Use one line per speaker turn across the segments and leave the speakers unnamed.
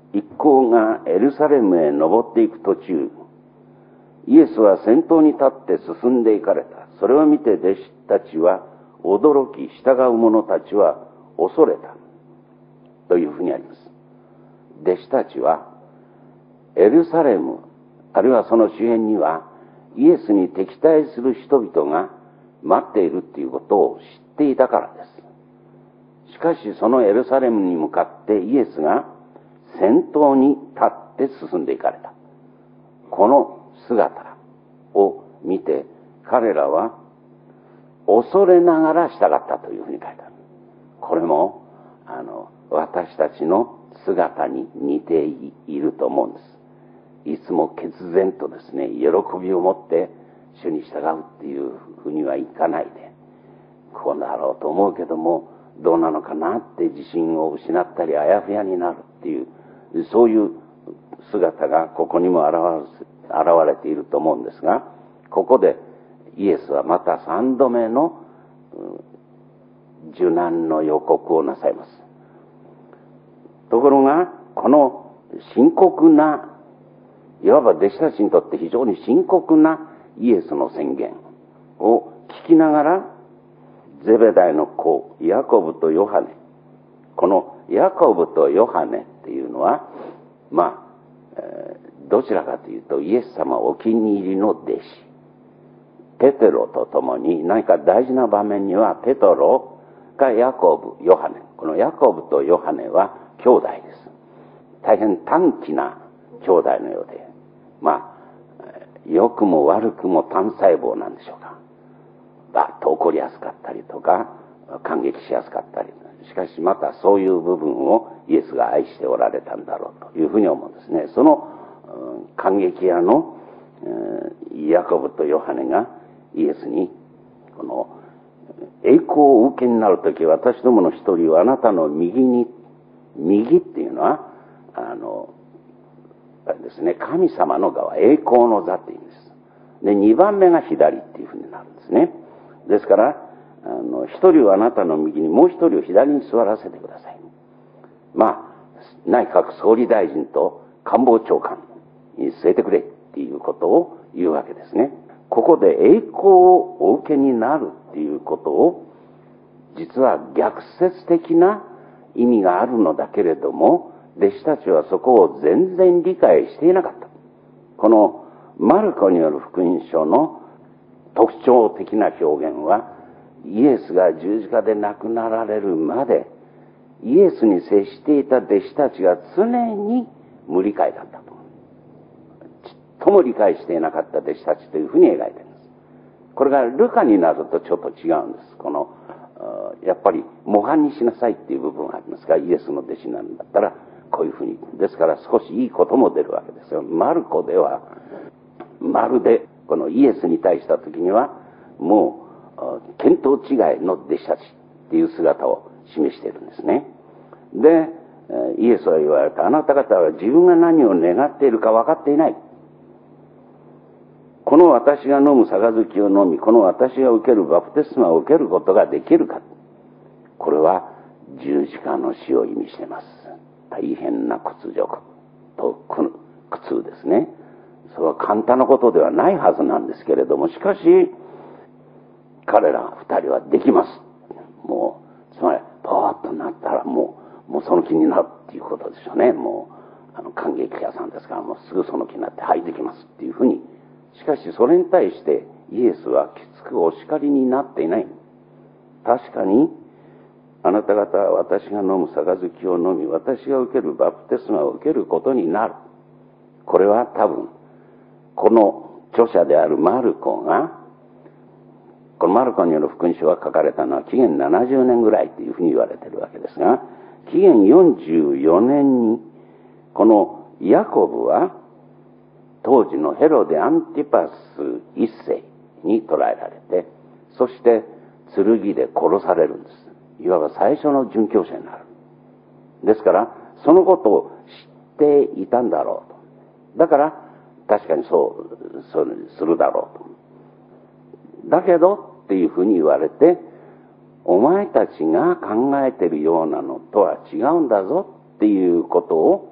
一行がエルサレムへ登っていく途中、イエスは先頭に立って進んでいかれた。それを見て弟子たちは驚き、従う者たちは恐れた。というふうにあります。弟子たちはエルサレム、あるいはその周辺にはイエスに敵対する人々が待っているということを知っていたからです。しかしそのエルサレムに向かってイエスが先頭に立って進んでいかれた。この姿を見て彼らは恐れながら従ったというふうに書いてある。これも私たちの姿に似ていると思うんです。いつも決然とですね、喜びを持って主に従うっていうふうにはいかないで、こうだろうと思うけどもどうなのかなって自信を失ったりあやふやになるっていう、そういう姿がここにも現れていると思うんですが、ここでイエスはまた3度目の受難の予告をなさいます。ところがこの深刻な、いわば弟子たちにとって非常に深刻なイエスの宣言を聞きながら、ゼベダイの子ヤコブとヨハネ、このヤコブとヨハネっていうのはどちらかというとイエス様お気に入りの弟子、ペテロと共に何か大事な場面にはペトロがヤコブ、ヨハネ、このヤコブとヨハネは兄弟です。大変短気な兄弟のようで、良くも悪くも単細胞なんでしょうか。バッと怒りやすかったりとか感激しやすかったり、しかしまたそういう部分をイエスが愛しておられたんだろうというふうに思うんですね。その感激屋のヤコブとヨハネがイエスに、この栄光をお受けになるとき、私どもの一人はあなたの右に、右っていうのはあれですね、神様の側、栄光の座っていうんです。で2番目が左っていうふうになるんですね。ですから一人はあなたの右に、もう一人を左に座らせてください。内閣総理大臣と官房長官に据えてくれっていうことを言うわけですね。ここで栄光をお受けになるっていうことを、実は逆説的な意味があるのだけれども、弟子たちはそこを全然理解していなかった。このマルコによる福音書の特徴的な表現は、イエスが十字架で亡くなられるまでイエスに接していた弟子たちが常に無理解だったと、ちっとも理解していなかった弟子たちというふうに描いています。これがルカになるとちょっと違うんです。このやっぱり模範にしなさいっていう部分がありますが、イエスの弟子なんだったらこういうふうに、ですから少しいいことも出るわけですよ。マルコではまるでこのイエスに対した時にはもう見当違いの弟子たちっていう姿を示しているんですね。でイエスは言われた。あなた方は自分が何を願っているか分かっていない。この私が飲む杯を飲み、この私が受けるバプテスマを受けることができるか。これは十字架の死を意味しています。大変な屈辱と苦痛ですね。それは簡単なことではないはずなんですけれども、しかし彼ら二人はできます。もうつまりパーッとなったらもうその気になるっていうことでしょうね。もう感激屋さんですから、もうすぐその気になってはいできますっていうふうに。しかしそれに対してイエスはきつくお叱りになっていない。確かにあなた方は私が飲む杯を飲み、私が受けるバプテスマを受けることになる。これは多分この著者であるマルコが、このマルコによる福音書が書かれたのは紀元70年ぐらいというふうに言われているわけですが、紀元44年にこのヤコブは当時のヘロデ・アンティパス一世に捕らえられて、そして剣で殺されるんです。いわば最初の殉教者になる。ですからそのことを知っていたんだろうと。だから確かにそうするだろうと。だけどっていうふうに言われて、お前たちが考えているようなのとは違うんだぞっていうことを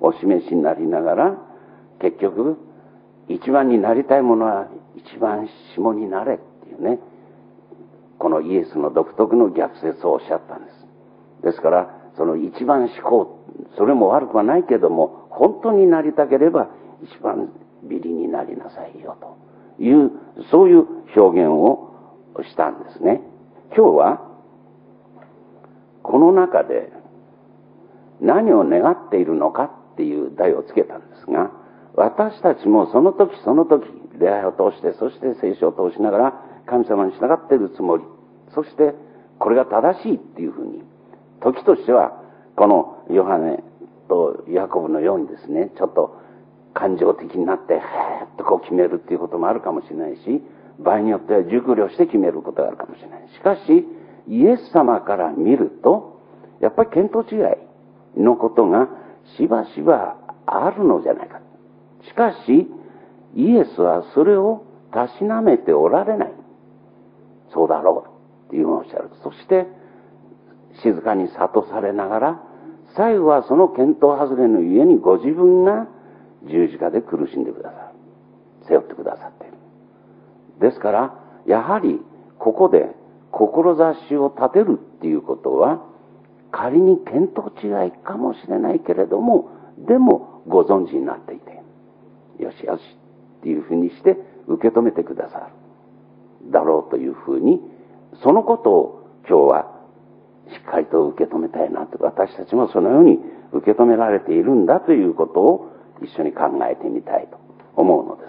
お示しになりながら、結局一番になりたいものは一番下になれっていうね、このイエスの独特の逆説をおっしゃったんです。ですからその一番志向、それも悪くはないけども、本当になりたければ一番ビリになりなさいよという、そういう表現をしたんですね。今日はこの中で何を願っているのかっていう題をつけたんですが、私たちもその時その時礼拝を通して、そして聖書を通しながら神様に従っているつもり、そしてこれが正しいっていうふうに、時としてはこのヨハネとヤコブのようにですね、ちょっと感情的になってへーっとこう決めるっていうこともあるかもしれないし、場合によっては熟慮して決めることがあるかもしれない。しかしイエス様から見ると、やっぱり見当違いのことがしばしばあるのじゃないか。しかしイエスはそれをたしなめておられない。そうだろうっていうのをおっしゃる。そして静かに諭されながら、最後はその見当外れのゆえにご自分が十字架で苦しんでくださる、背負ってくださっている。ですからやはりここで志を立てるっていうことは、仮に見当違いかもしれないけれども、でもご存知になっていて、よしよしっていうふうにして受け止めてくださるだろうというふうに、そのことを今日はしっかりと受け止めたいなと、私たちもそのように受け止められているんだということを一緒に考えてみたいと思うのです。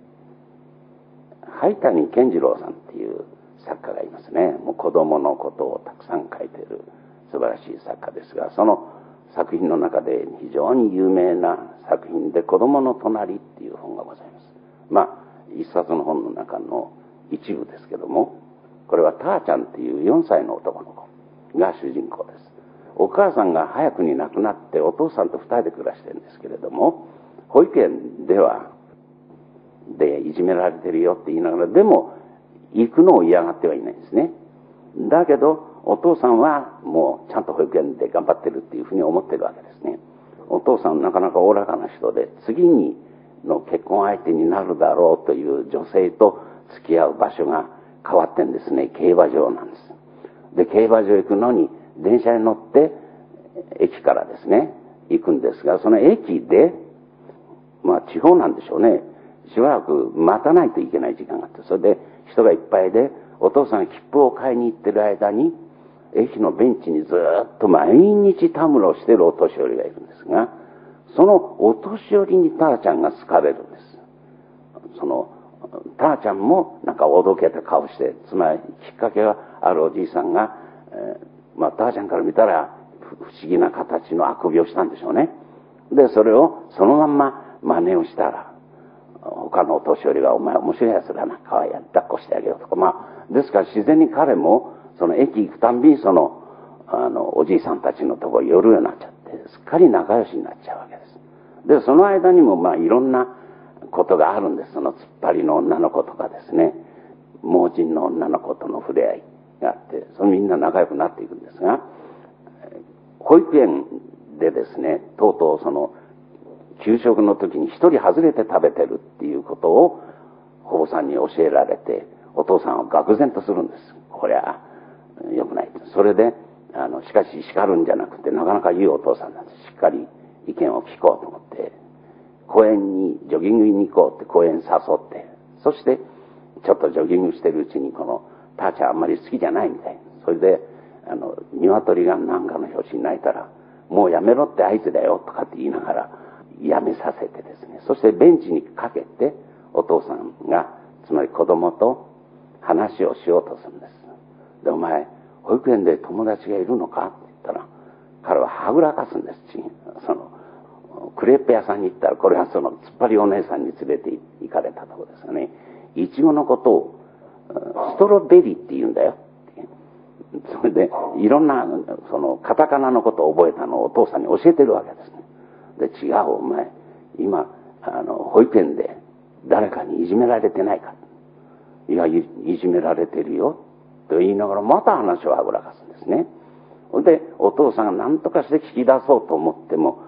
灰谷健次郎さんっていう作家がいますね。もう子供のことをたくさん書いている素晴らしい作家ですが、その作品の中で非常に有名な作品で、子供の隣っていう本がございます。まあ一冊の本の中の一部ですけども、これはターちゃんっていう4歳の男の子が主人公です。お母さんが早くに亡くなってお父さんと2人で暮らしてるんですけれども、保育園でいじめられてるよって言いながら、でも行くのを嫌がってはいないんですね。だけどお父さんはもうちゃんと保育園で頑張ってるっていうふうに思ってるわけですね。お父さんなかなかおおらかな人で、次の結婚相手になるだろうという女性と付き合う場所が変わってんですね。競馬場なんです。で競馬場行くのに電車に乗って駅からですね行くんですが、その駅で地方なんでしょうね、しばらく待たないといけない時間があって、それで人がいっぱいで、お父さんが切符を買いに行ってる間に駅のベンチにずっと毎日たむろしてるお年寄りがいるんですが、そのお年寄りにターちゃんが好かれるんです。そのターちゃんもなんかおどけた顔して、つまりきっかけはあるおじいさんが、ターちゃんから見たら不思議な形のあくびをしたんでしょうね。でそれをそのまんま真似をしたら、他のお年寄りが、お前面白いやつだな、可愛いや抱っこしてあげようとか、ですから自然に彼もその駅行くたんびにそのおじいさんたちのところに寄るようになっちゃって、すっかり仲良しになっちゃうわけです。でその間にもいろんなことがあるんです。その突っ張りの女の子とかですね、盲人の女の子との触れ合いがあって、そのみんな仲良くなっていくんですが、保育園でですね、とうとうその給食の時に一人外れて食べてるっていうことを保母さんに教えられて、お父さんは愕然とするんです。こりゃ良くない。それでしかし叱るんじゃなくて、なかなかいいお父さんなんです。しっかり意見を聞こうと思って公園にジョギングに行こうって公園に誘って、そしてちょっとジョギングしてるうちに、このターちゃんあんまり好きじゃないみたい。それで鶏が何かの拍子に鳴いたら、もうやめろって合図だよとかって言いながらやめさせてですね、そしてベンチにかけてお父さんが、つまり子供と話をしようとするんです。で、お前保育園で友達がいるのかって言ったら、彼ははぐらかすんです。そのクレープ屋さんに行ったら、これはその突っ張りお姉さんに連れて行かれたところですよね。イチゴのことをストロベリーって言うんだよ。それでいろんなそのカタカナのことを覚えたのをお父さんに教えてるわけですね。で、違う、お前今保育園で誰かにいじめられてないか。いや、いじめられてるよと言いながら、また話をはぐらかすんですね。でお父さんが何とかして聞き出そうと思っても、それに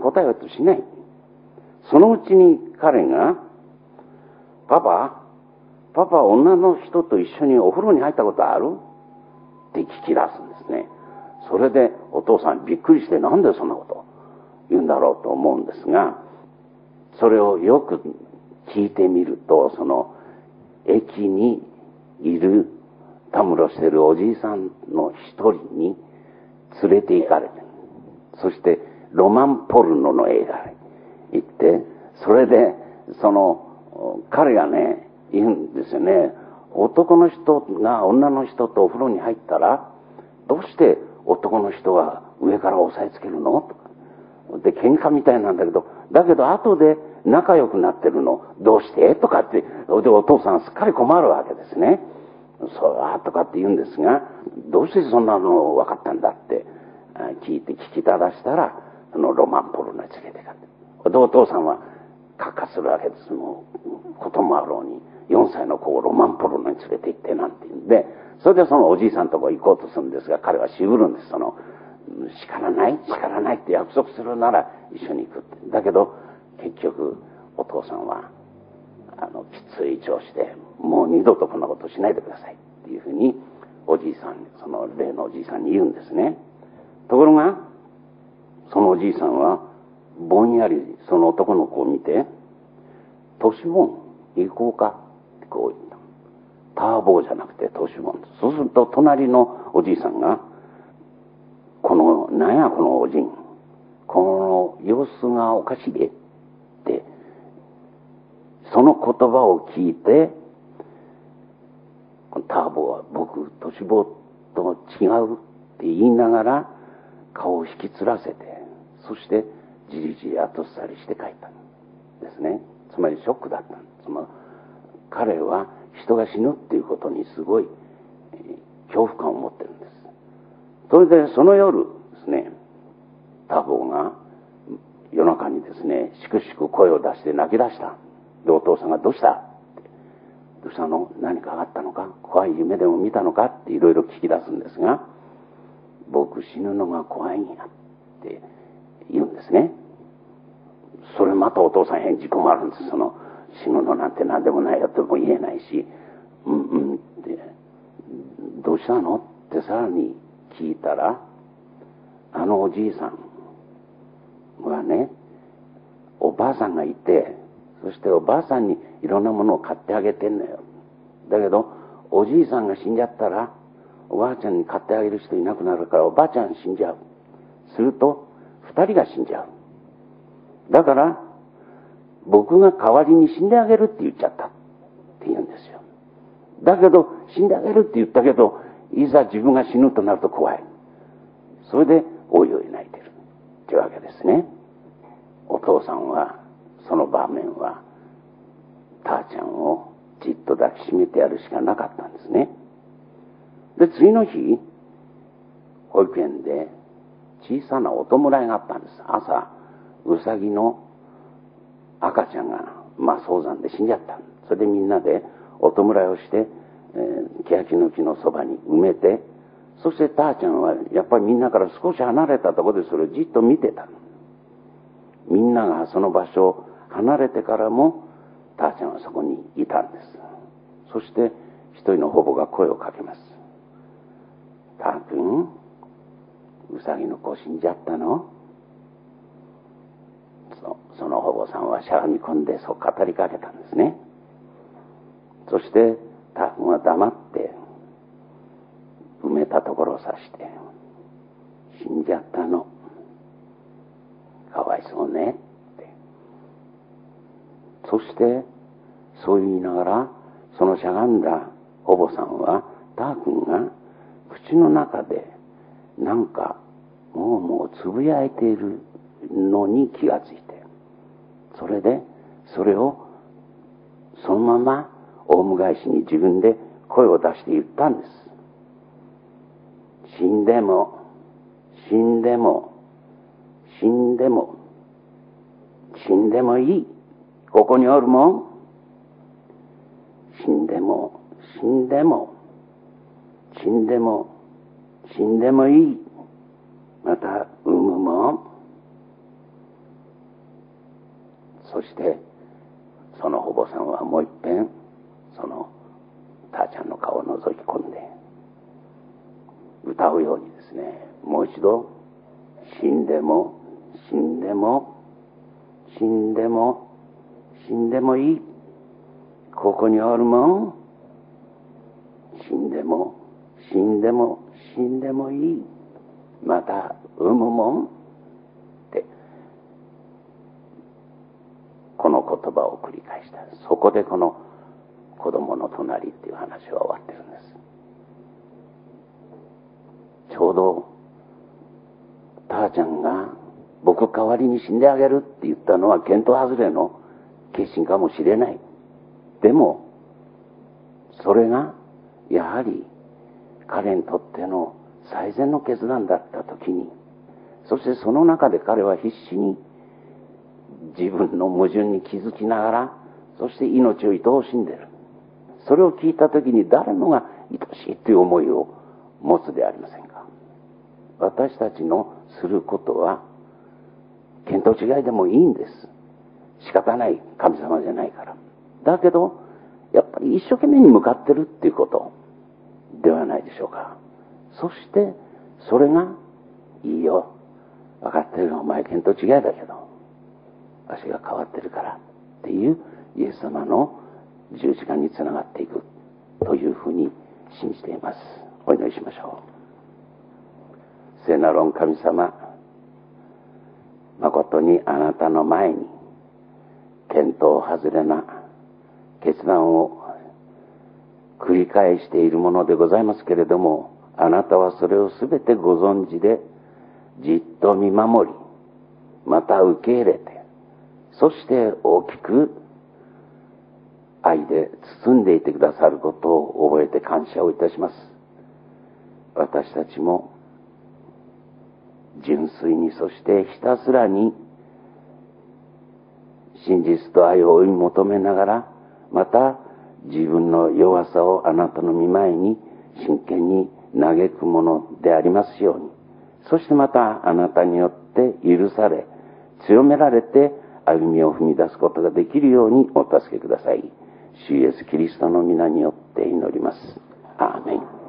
答えようとしない。そのうちに彼が、パパ女の人と一緒にお風呂に入ったことあるって聞き出すんですね。それでお父さんびっくりして、なんでそんなこと言うんだろうと思うんですが、それをよく聞いてみると、その駅にいるたむろしてるおじいさんの一人に連れて行かれて、そしてロマンポルノの映画に行って、それでその彼がね言うんですよね。男の人が女の人とお風呂に入ったら、どうして男の人は上から押さえつけるのとかで、喧嘩みたいなんだけど後で仲良くなってるのどうしてとかって、でお父さんすっかり困るわけですね。そうとかって言うんですが、どうしてそんなの分かったんだって聞きただしたら、そのロマンポルノに連れてかって、でお父さんはカッカするわけです。もうこともあろうに4歳の子をロマンポルノに連れて行ってなんて言うんで、それでそのおじいさんのとこ行こうとするんですが、彼は渋るんです。その叱らないって約束するなら一緒に行くって。だけど結局お父さんはきつい調子で、もう二度とこんなことしないでくださいっていうふうにおじいさん、その例のおじいさんに言うんですね。ところがそのおじいさんはぼんやりその男の子を見て、トシモン行こうかってこう言った。ターボーじゃなくてトシモン。そうすると隣のおじいさんが、なんやこのおじん、この様子がおかしいでって、その言葉を聞いて、ターボは僕トシボと違うって言いながら顔を引きつらせて、そしてじりじり後ずさりして帰ったんですね。つまりショックだったんです。彼は人が死ぬっていうことにすごい恐怖感を持ってるんです。それでその夜ですね、ターボが夜中にですね、しくしく声を出して泣き出した。でお父さんが、どうしたって、どうしたの、何かあったのか、怖い夢でも見たのかっていろいろ聞き出すんですが、僕死ぬのが怖いんやって言うんですね。それまたお父さん返事困るんです。死ぬのなんて何でもないよとも言えないし、ってどうしたのってさらに聞いたら、あのおじいさんはね、おばあさんがいて、そしておばあさんにいろんなものを買ってあげてんのよ。だけどおじいさんが死んじゃったら、おばあちゃんに買ってあげる人いなくなるから、おばあちゃん死んじゃう。すると2人が死んじゃう。だから僕が代わりに死んであげるって言っちゃったって言うんですよ。だけど死んであげるって言ったけど、いざ自分が死ぬとなると怖い。それでおいおい泣いてるってわけですね。お父さんはその場面はターちゃんをじっと抱きしめてやるしかなかったんですね。で次の日、保育園で小さなお弔いがあったんです。朝、ウサギの赤ちゃんが早産で死んじゃった。それでみんなでお弔いをして、欅の木のそばに埋めて、そしてターちゃんはやっぱりみんなから少し離れたところでそれをじっと見てた。みんながその場所を離れてからもターちゃんはそこにいたんです。そして一人の保母が声をかけます。ター君、ウサギの子死んじゃったの？その保母さんはしゃがみ込んでそう語りかけたんですね。そしてター君は黙って埋めたところを指して、死んじゃったの、かわいそうねって。そしてそう言いながら、そのしゃがんだ保母さんはター君が口の中でなんかもうつぶやいているのに気がついて、それでそれをそのままオウム返しに自分で声を出して言ったんです。死んでも死んでも死んでも死んでもいい、ここにおるもん。死んでも死んでも死んでも死んでもいい、また産むもん。 そしてそのお坊さんはもう一遍そのたーちゃんの顔を覗き込んで歌うようにですね、もう一度、死んでも死んでも死んでも死んでもいい、ここにおるもん、死んでも死んでも死んでもいい、また産むもんって、この言葉を繰り返した。そこでこの子供の隣っていう話は終わってるんです。ちょうどたーちゃんが僕代わりに死んであげるって言ったのは見当外れの決心かもしれない。でもそれがやはり彼にとっての最善の決断だった時に、そしてその中で彼は必死に自分の矛盾に気づきながら、そして命を愛おしんでいる。それを聞いた時に誰もが愛しいという思いを持つでありませんか。私たちのすることは見当違いでもいいんです。仕方ない、神様じゃないから。だけどやっぱり一生懸命に向かってるっていうことではないでしょうか。そしてそれがいいよ、分かってるよ、お前見当違いだけどわしが変わってるからっていうイエス様の十字架につながっていくというふうに信じています。お祈りしましょう。聖なる御神様、誠にあなたの前に見当外れな決断を繰り返しているものでございますけれども、あなたはそれをすべてご存知でじっと見守り、また受け入れて、そして大きく愛で包んでいてくださることを覚えて感謝をいたします。私たちも純粋に、そしてひたすらに真実と愛を追い求めながら、また自分の弱さをあなたの御前に真剣に嘆くものでありますように、そしてまたあなたによって許され強められて歩みを踏み出すことができるようにお助けください。主イエスキリストの皆によって祈ります。アーメン。